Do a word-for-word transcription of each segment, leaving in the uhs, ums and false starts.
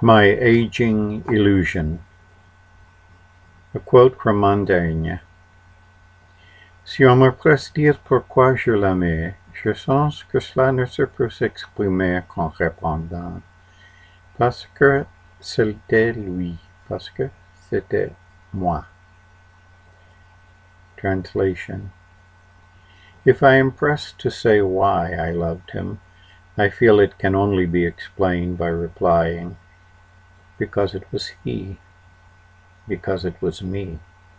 My Aging Illusion. A quote from Montaigne. Si on me presse dire pourquoi je l'aimais, je sens que cela ne se peut s'exprimer qu'en répondant. Parce que c'était lui, parce que c'était moi. Translation. If I am pressed to say why I loved him, I feel it can only be explained by replying, because it was he, because it was me.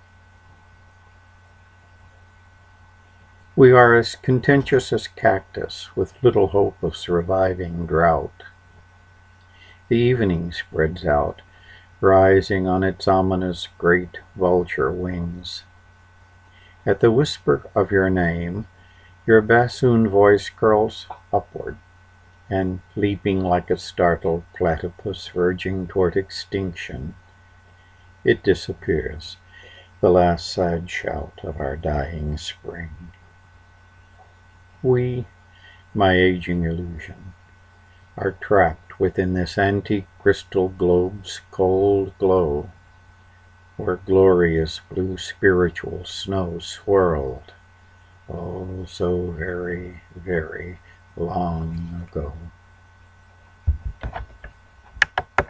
We are as contentious as cactus, with little hope of surviving drought. The evening spreads out, rising on its ominous great vulture wings. At the whisper of your name, your bassoon voice curls upward, and leaping like a startled platypus verging toward extinction, it disappears, the last sad shout of our dying spring. We, my aging illusion, are trapped within this antique crystal globe's cold glow, where glorious blue spiritual snow swirled, oh, so very, very long ago.